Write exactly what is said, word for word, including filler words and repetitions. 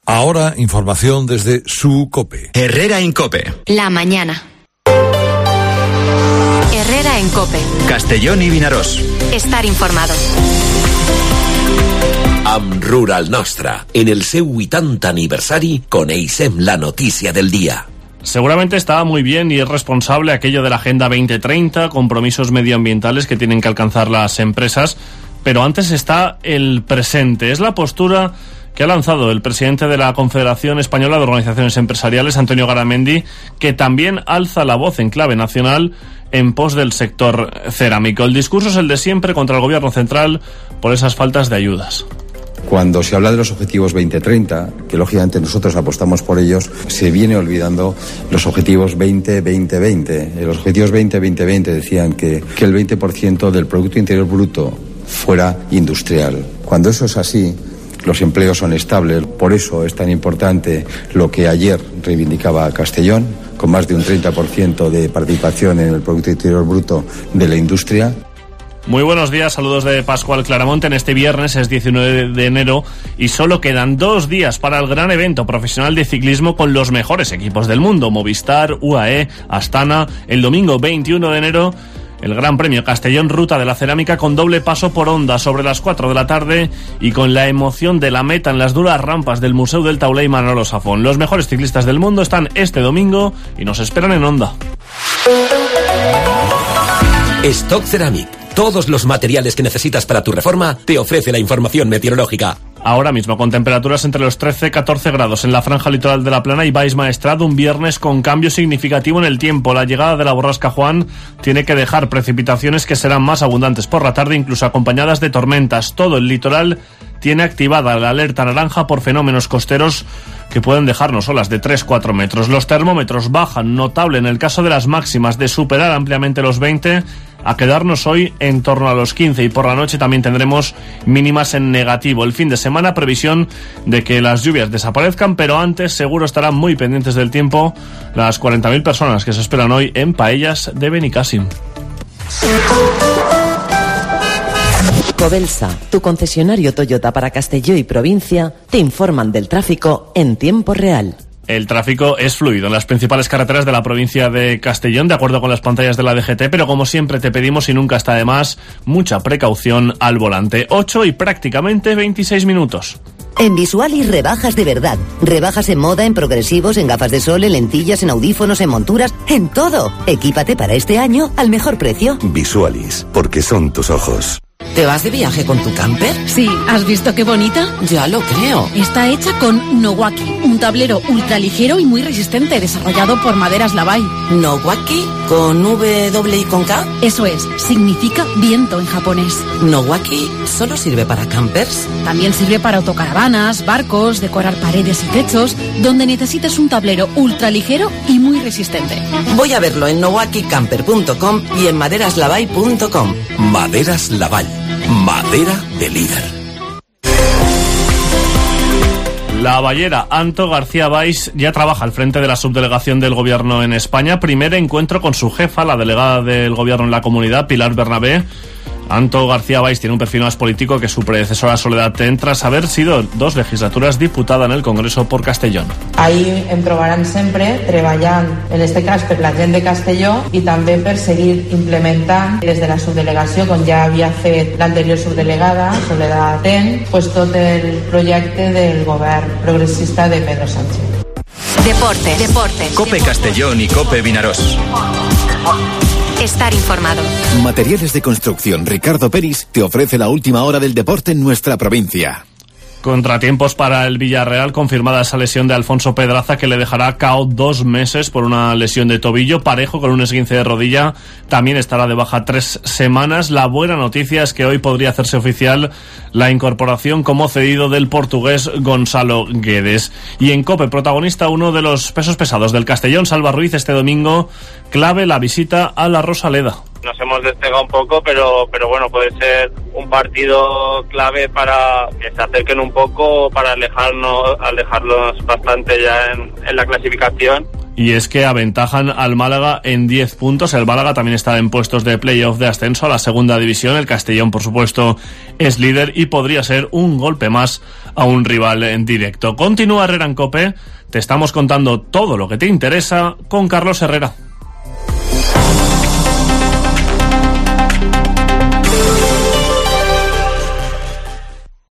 Ahora, información desde su COPE. Herrera en COPE. La mañana. Herrera en COPE. Castellón y Vinaròs. Estar informado. Amb Rural Nostra, en el seu vuitanta aniversari, coneixem la notícia del día. Seguramente estaba muy bien y es responsable aquello de la Agenda veinte treinta, compromisos medioambientales que tienen que alcanzar las empresas, pero antes está el presente. Es la postura que ha lanzado el presidente de la Confederación Española de Organizaciones Empresariales, Antonio Garamendi, que también alza la voz en clave nacional en pos del sector cerámico. El discurso es el de siempre contra el gobierno central por esas faltas de ayudas. Cuando se habla de los objetivos veinte treinta, que lógicamente nosotros apostamos por ellos, se viene olvidando los objetivos veinte veinte veinte. Los objetivos veinte veinte veinte decían que, que el veinte por ciento del Producto Interior Bruto fuera industrial. Cuando eso es así, los empleos son estables. Por eso es tan importante lo que ayer reivindicaba Castellón, con más de un treinta por ciento de participación en el Producto Interior Bruto de la industria. Muy buenos días, saludos de Pascual Claramonte. En este viernes es diecinueve de enero y solo quedan dos días para el gran evento profesional de ciclismo con los mejores equipos del mundo: Movistar, U A E, Astana. El domingo veintiuno de enero, el Gran Premio Castellón Ruta de la Cerámica con doble paso por Onda sobre las cuatro de la tarde y con la emoción de la meta en las duras rampas del Museu del Taulé y Manolo Safón. Los mejores ciclistas del mundo están este domingo y nos esperan en Onda. Stock Ceramic. Todos los materiales que necesitas para tu reforma te ofrece la información meteorológica. Ahora mismo con temperaturas entre los trece y catorce grados en la franja litoral de la Plana y Baix Maestrat, un viernes con cambio significativo en el tiempo. La llegada de la borrasca Juan tiene que dejar precipitaciones que serán más abundantes por la tarde, incluso acompañadas de tormentas. Todo el litoral tiene activada la alerta naranja por fenómenos costeros que pueden dejarnos olas de tres a cuatro metros. Los termómetros bajan notable en el caso de las máximas, de superar ampliamente los veinte a quedarnos hoy en torno a los quince, y por la noche también tendremos mínimas en negativo. El fin de semana, previsión de que las lluvias desaparezcan, pero antes seguro estarán muy pendientes del tiempo las cuarenta mil personas que se esperan hoy en Paellas de Benicàssim. Covelsa, tu concesionario Toyota para Castelló y provincia, te informan del tráfico en tiempo real. El tráfico es fluido en las principales carreteras de la provincia de Castellón, de acuerdo con las pantallas de la D G T, pero como siempre te pedimos, y nunca está de más, mucha precaución al volante. ocho y prácticamente veintiséis minutos. En Visualis rebajas de verdad. Rebajas en moda, en progresivos, en gafas de sol, en lentillas, en audífonos, en monturas, en todo. Equípate para este año al mejor precio. Visualis, porque son tus ojos. ¿Te vas de viaje con tu camper? Sí, ¿has visto qué bonita? Ya lo creo. Está hecha con Nowaki, un tablero ultraligero y muy resistente, desarrollado por Maderas Lavai. ¿Nowaki? ¿Con W y con K? Eso es, significa viento en japonés. ¿Nowaki solo sirve para campers? También sirve para autocaravanas, barcos, decorar paredes y techos, donde necesites un tablero ultraligero y muy resistente. Voy a verlo en nowaki camper punto com y en maderas lavai punto com. Maderas Lavai. Madera de líder. La ballera Anto García Valls ya trabaja al frente de la subdelegación del gobierno en España. Primer encuentro con su jefa, la delegada del gobierno en la comunidad, Pilar Bernabé. Anto García Valls tiene un perfil más político que su predecesora Soledad Ten, tras haver sido dos legislaturas diputada en el Congreso por Castellón. Ahí em trobaran sempre treballant, en este cas per la gent de Castelló, i també per seguir implementant des de la subdelegació, com ja havia fet l'anterior subdelegada, Soledad Ten, pues tot el projecte del govern progressista de Pedro Sánchez. Deportes, deportes. COPE Castellón y COPE Vinaròs. Estar informado. Materiales de construcción Ricardo Peris te ofrece la última hora del deporte en nuestra provincia. Contratiempos para el Villarreal, confirmada esa lesión de Alfonso Pedraza, que le dejará K O dos meses por una lesión de tobillo. Parejo, con un esguince de rodilla, también estará de baja tres semanas. La buena noticia es que hoy podría hacerse oficial la incorporación como cedido del portugués Gonzalo Guedes. Y en COPE, protagonista uno de los pesos pesados del Castellón, Salva Ruiz, este domingo, clave la visita a la Rosaleda. Nos hemos despegado un poco, pero pero bueno, puede ser un partido clave para que se acerquen un poco, para alejarnos alejarlos bastante ya en, en la clasificación. y es que aventajan al Málaga en diez puntos. El Málaga también está en puestos de playoff de ascenso a la segunda división. El Castellón, por supuesto, es líder y podría ser un golpe más a un rival en directo. Continúa Herrera en COPE. Te estamos contando todo lo que te interesa con Carlos Herrera.